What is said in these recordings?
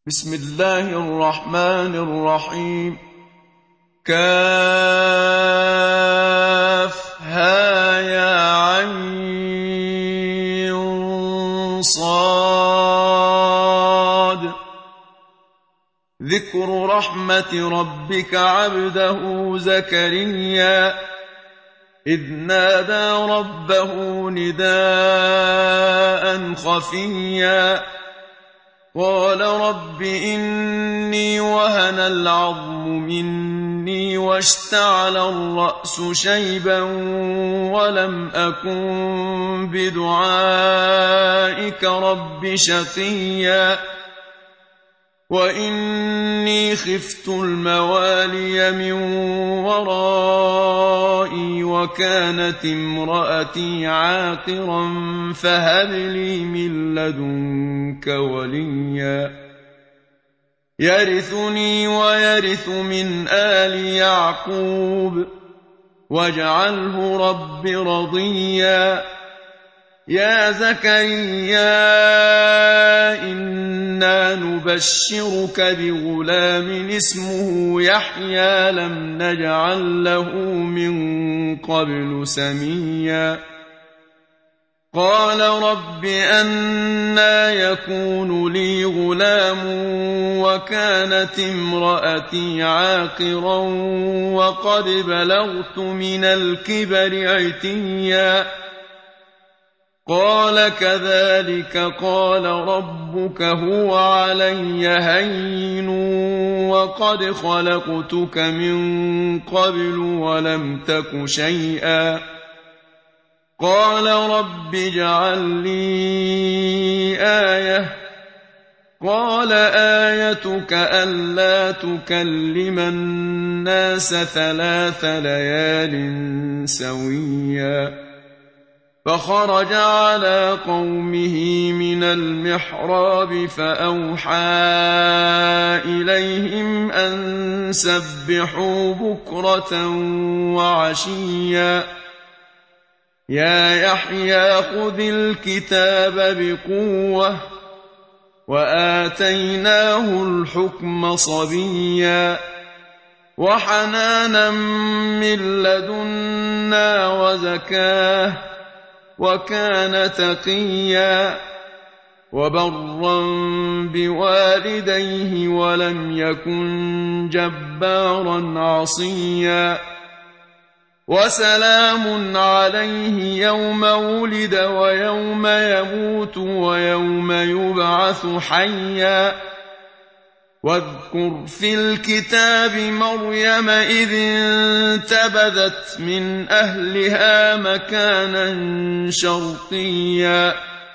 بسم الله الرحمن الرحيم. كافها يا عين صاد. ذكر رحمة ربك عبده زكريا إذ نادى ربه نداء خفيا قال رب إني وهن العظم مني واشتعل الرأس شيبا ولم أكن بدعائك رب شقيا وإني خفت الموالي من ورائي وكانت امرأتي عاقرا فهب لي من لدنك وليا يرثني ويرث من آل يعقوب واجعله رب رضيا يا زكريا إنا نبشرك بغلام اسمه يحيى لم نجعل له من قبل سميا قال رب أنى يكون لي غلام وكانت امرأتي عاقرا وقد بلغت من الكبر عتيا قال كذلك قال ربك هو علي هين وقد خلقتك من قبل ولم تك شيئا قال رب اجعل لي آية قال آيتك ألا تكلم الناس 3 ليال سويا فخرج على قومه من المحراب فأوحى إليهم أن سبحوا بكرة وعشيا يا يحيى خذ الكتاب بقوة وآتيناه الحكم صبيا وحنانا من لدنا وزكاه وكان تقيا وبرا بوالديه ولم يكن جبارا عصيا وسلام عليه يوم ولد ويوم يموت ويوم يبعث حيا واذكر في الكتاب مريم إذ انتبذت من أهلها مكانا شرقيا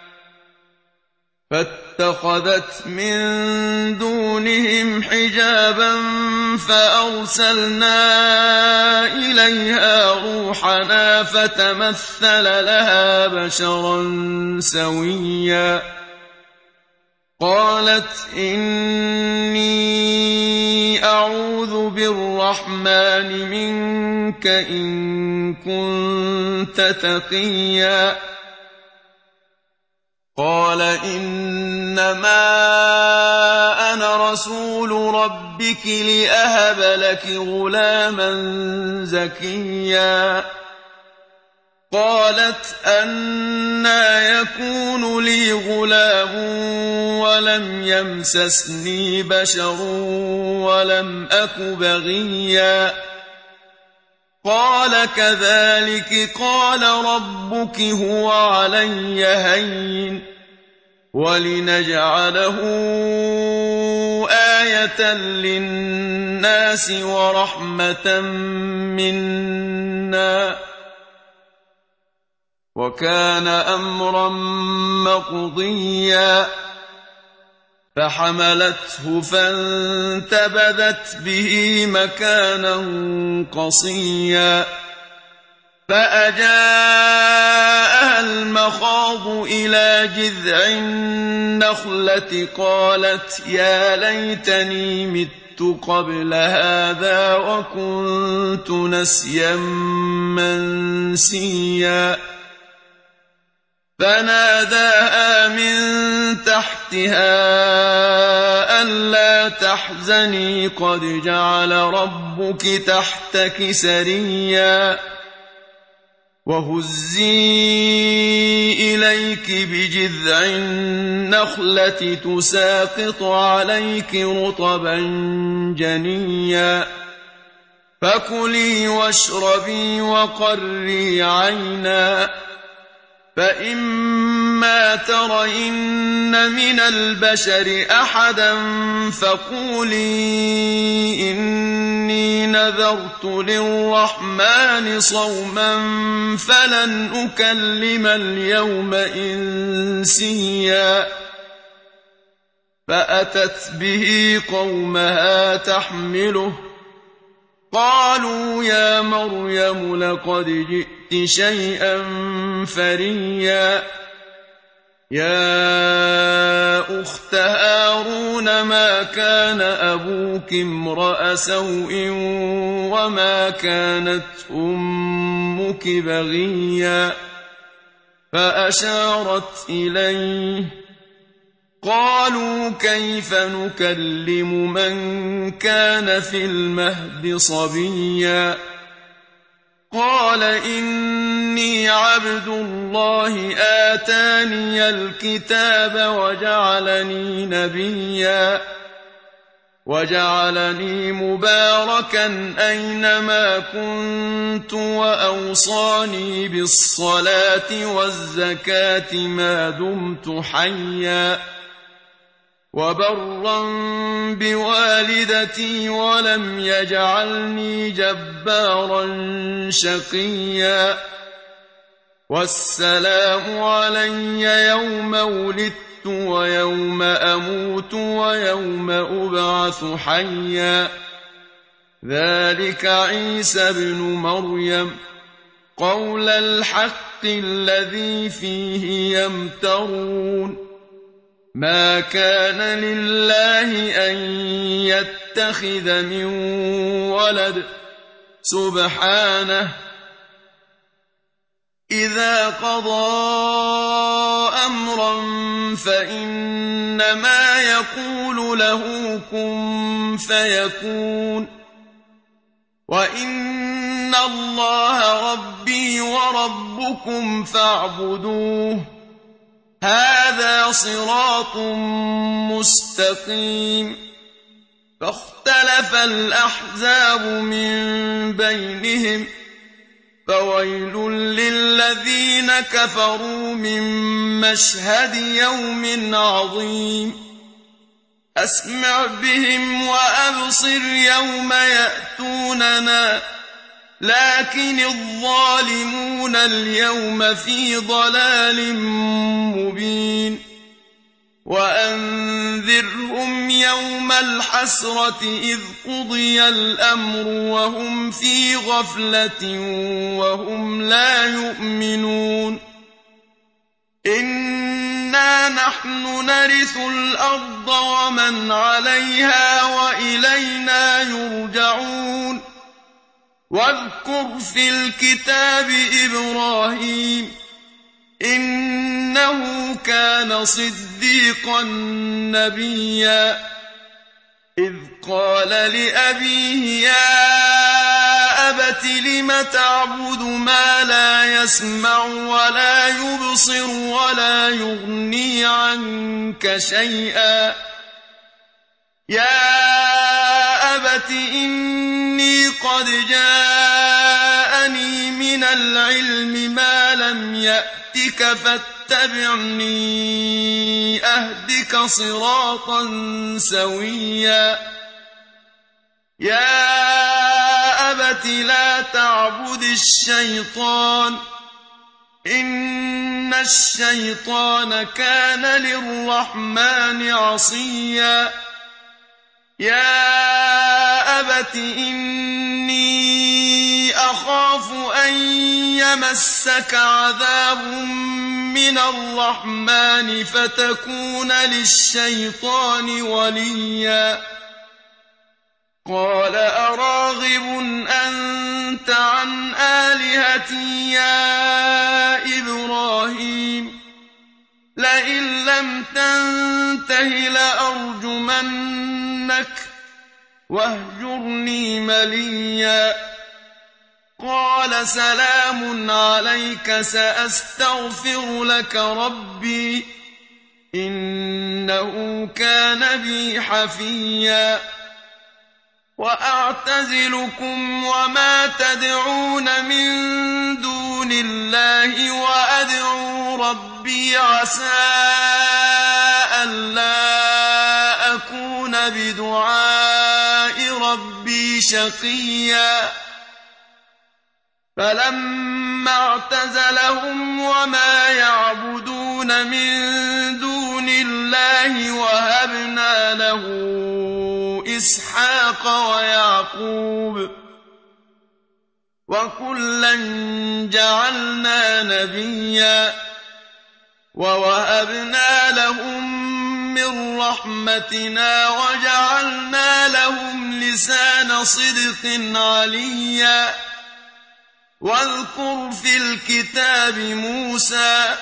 فاتخذت من دونهم حجابا فأرسلنا إليها روحنا فتمثل لها بشرا سويا قالت إني أعوذ بالرحمن منك إن كنت تقيا قال إنما أنا رسول ربك لأهب لك غلاما زكيا قالت أنى يكون لي غلام ولم يمسسني بشر ولم أك بغيا قال كذلك قال ربك هو علي هين ولنجعله آية للناس ورحمة منا وكان أمرا مقضيا فحملته فانتبذت به مكانا قصيا فأجاءها المخاض إلى جذع النخلة قالت يا ليتني مت قبل هذا وكنت نسيا منسيا فناداها من تحتها ألا تحزني قد جعل ربك تحتك سريا وهزي إليك بجذع النخلة تساقط عليك رطبا جنيا فكلي واشربي وقري عينا فإما ترين من البشر أحدا فقولي إني نذرت للرحمن صوما فلن أكلم اليوم إنسيا فأتت به قومها تحمله قالوا يا مريم لقد جئت شيئا فريا يا أخت هارون ما كان أبوك امرأ سوء وما كانت أمك بغيا فأشارت إليه قالوا كيف نكلم من كان في المهد صبيا قال إني عبد الله آتاني الكتاب وجعلني نبيا وجعلني مباركا أينما كنت وأوصاني بالصلاة والزكاة ما دمت حيا وبرا بوالدتي ولم يجعلني جبارا شقيا والسلام علي يوم ولدت ويوم أموت ويوم أبعث حيا ذلك عيسى ابن مريم قول الحق الذي فيه يمترون ما كان لله أن يتخذ من ولد سبحانه إذا قضى أمرا فإنما يقول له كن فيكون وإن الله ربي وربكم فاعبدوه هذا صراط مستقيم فاختلف الأحزاب من بينهم فويل للذين كفروا من مشهد يوم عظيم أسمع بهم وأبصر يوم يأتوننا لكن الظالمون اليوم في ضلال مبين وأنذرهم يوم الحسرة إذ قضي الأمر وهم في غفلة وهم لا يؤمنون إنا نحن نرث الأرض ومن عليها وإلينا يرجعون واذكر في الكتاب إبراهيم إنه كان صديقا نبيا إذ قال لأبيه يا أبت لم تعبد ما لا يسمع ولا يبصر ولا يغني عنك شيئا يا أبت إني قد جاءني من العلم ما لم يأتك فاتبعني أهدك صراطا سويا يا أبت لا تعبد الشيطان إن الشيطان كان للرحمن عصيا يا أبت إني أخاف أن يمسك عذاب من الرحمن فتكون للشيطان وليا قال أراغب أنت عن آلهتي يا إبراهيم لئن لم تنته لأرجمنك واهجرني مليا قال سلام عليك سأستغفر لك ربي إنه كان بي حفيا وأعتزلكم وما تدعون من دون الله وأدعو ربي عسى ألا أكون بدعاء ربي شقيا فلما اعتزلهم وما يعبدون من دون الله وهبنا له إسحاق ويعقوب وكلا جعلنا نبيا ووهبنا لهم من رحمتنا وجعلنا لهم لسان صدق عليا واذكر في الكتاب موسى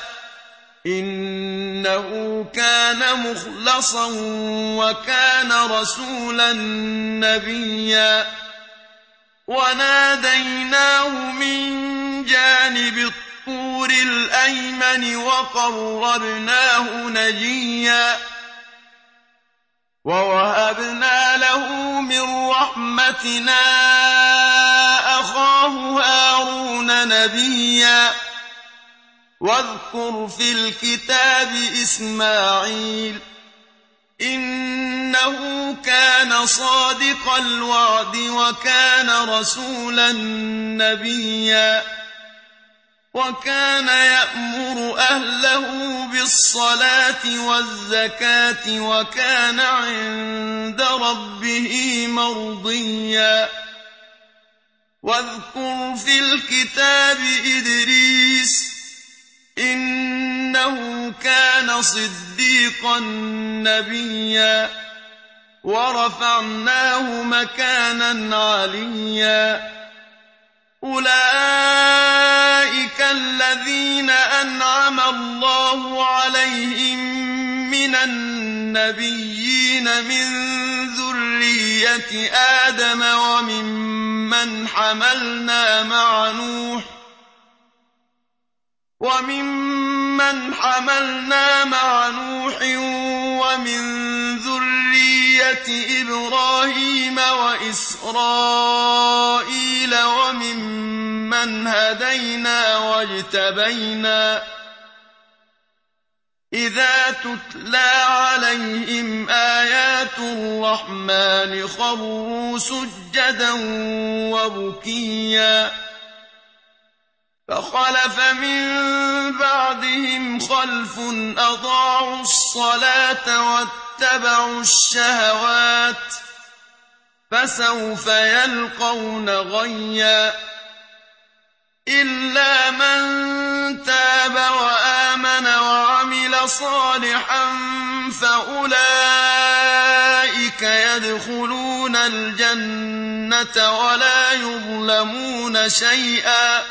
إنه كان مخلصا وكان رسولا نبيا وناديناه من جانب الطور الأيمن وقربناه نجيا ووهبنا له من رحمتنا أخاه هارون نبيا واذكر في الكتاب إسماعيل إنه كان صادق الوعد وكان رسولا نبيا وكان يأمر أهله بالصلاة والزكاة وكان عند ربه مرضيا واذكر في الكتاب إدريس إنه كان صديقا نبيا ورفعناه مكانا عليا أولئك الذين أنعم الله عليهم من النبيين من ذرية آدم وممن حملنا مع نوح ومن ذرية إبراهيم وإسرائيل وممن هدينا واجتبينا إذا تتلى عليهم آيات الرحمن خروا سجدا وبكيا فخلف من بعدهم خلف أضاعوا الصلاة واتبعوا الشهوات فسوف يلقون غيا إلا من تاب وآمن وعمل صالحا فأولئك يدخلون الجنة ولا يظلمون شيئا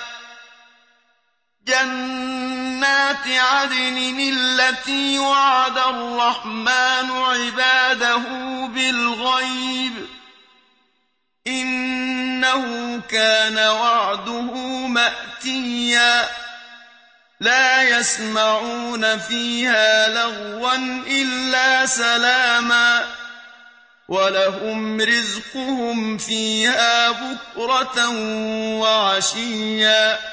جنات عدن التي وعد الرحمن عباده بالغيب إنه كان وعده مأتيا لا يسمعون فيها لغوا إلا سلاما ولهم رزقهم فيها بكرة وعشيا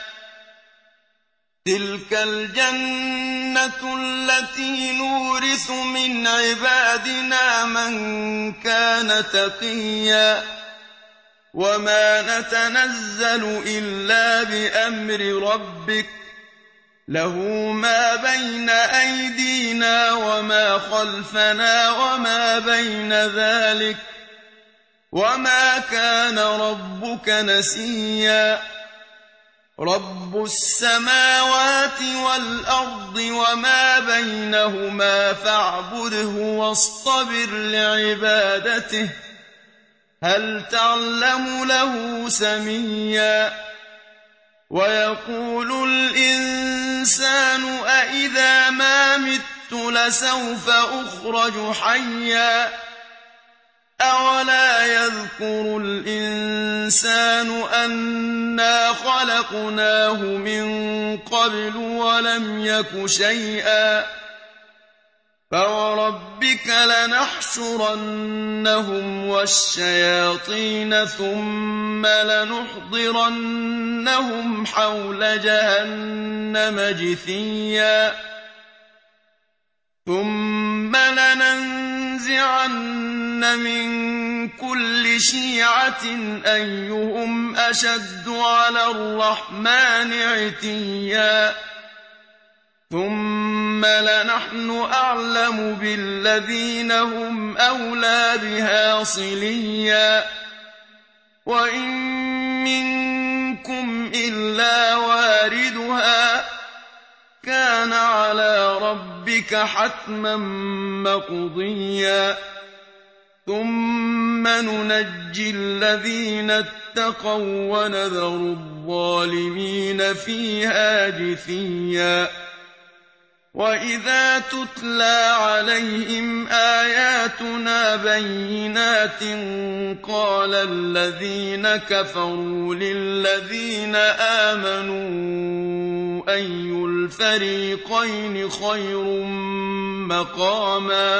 تلك الجنة التي نورث من عبادنا من كان تقيا وما نتنزل إلا بأمر ربك له ما بين أيدينا وما خلفنا وما بين ذلك وما كان ربك نسيا رب السماوات والأرض وما بينهما فاعبده واصطبر لعبادته هل تعلم له سميا ويقول الإنسان أإذا ما مت لسوف أخرج حيا أولا يذكر الإنسان أنا خلقناه من قبل ولم يك شيئا فوربك لنحشرنهم والشياطين ثم لنحضرنهم حول جهنم جثيا ثم لننزعن من كل شيعة أيهم أشد على الرحمن عتيا ثم لنحن أعلم بالذين هم أولى بها صليا وإن منكم إلا واردها كان على ربك حتما مقضيا ثم ننجي الذين اتقوا ونذر الظالمين فيها جثيا وإذا تتلى عليهم آياتنا بينات قال الذين كفروا للذين آمنوا أي الفريقين خير مقاما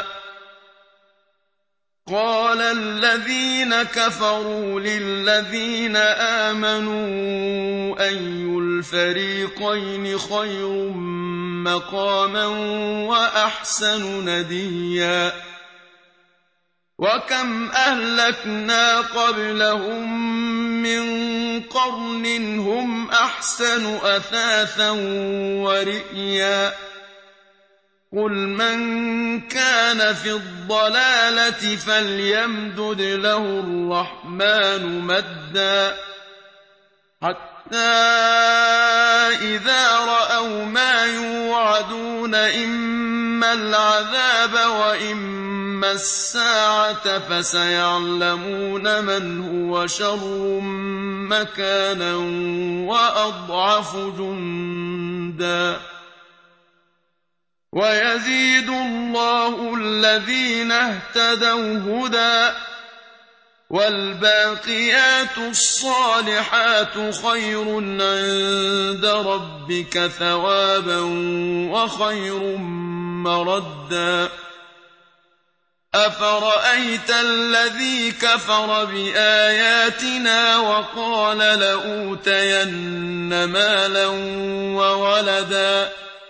قال الذين كفروا للذين آمنوا أي الفريقين خير مقاما وأحسن نديا وكم أهلكنا قبلهم من قرن هم أحسن أثاثا ورئيا قل من كان في الضلالة فليمدد له الرحمن مدا حتى إذا رأوا ما يوعدون إما العذاب وإما الساعة فسيعلمون من هو شر مكانا وأضعف جندا ويزيد الله الذين اهتدوا هدى والباقيات الصالحات خير عند ربك ثوابا وخير مردا أفرأيت الذي كفر بآياتنا وقال لأوتين مالا وولدا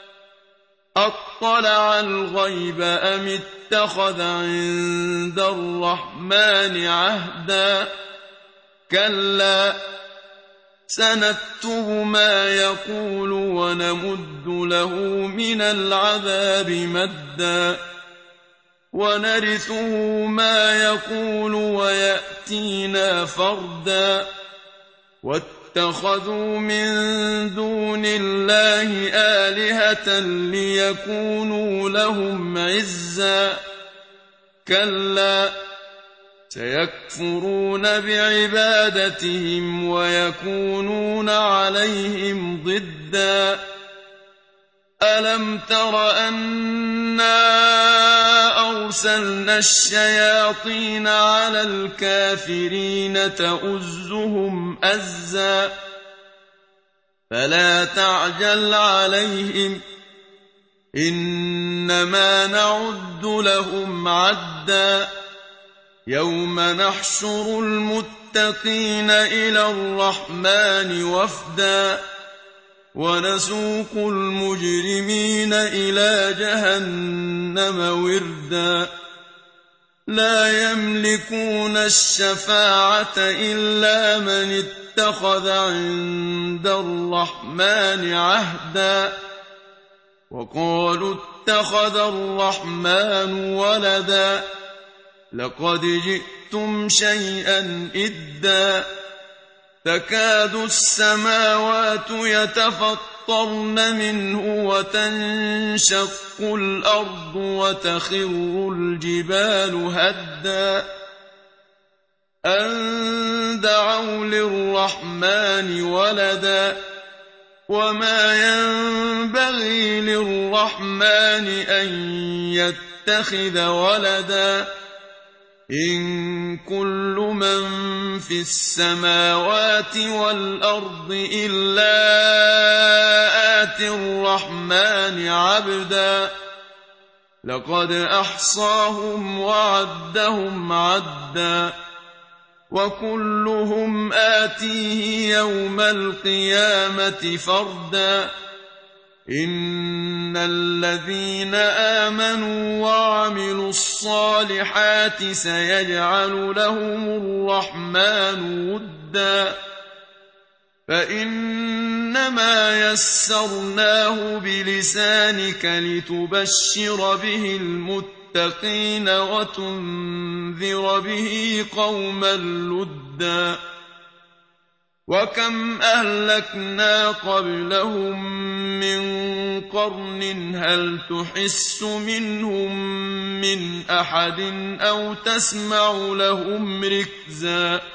أطلع الغيب أم اتخذ عند الرحمن عهدا كلا سنكتب ما يقول ونمد له من العذاب مدا ونرثه ما يقول ويأتينا فردا واتخذوا من دون الله آلهة ليكونوا لهم عزا كلا سيكفرون بعبادتهم ويكونون عليهم ضدا ألم تر أنا أرسلنا الشياطين على الكافرين تؤزهم أزا فلا تعجل عليهم إنما نعد لهم عدا يوم نحشر المتقين إلى الرحمن وفدا ونسوق المجرمين إلى جهنم وردا لا يملكون الشفاعة إلا من اتخذ عند الرحمن عهدا وقالوا اتخذ الرحمن ولدا لقد جئتم شيئا إدا تكاد السماوات يتفطرن منه وتنشق الأرض وتخر الجبال هدا أن دعوا للرحمن ولدا وما ينبغي للرحمن أن يتخذ ولدا إن كل من في السماوات والأرض إلا آتي الرحمن عبدا لقد أحصاهم وعدهم عدا وكلهم آتيه يوم القيامة فردا إن الذين آمنوا وعملوا الصالحات سيجعل لهم الرحمن ودا فإنما يسرناه بلسانك لتبشر به المتقين وتنذر به قوما لدا وكم أهلكنا قبلهم من قرن هل تحس منهم من أحد أو تسمع لهم ركزا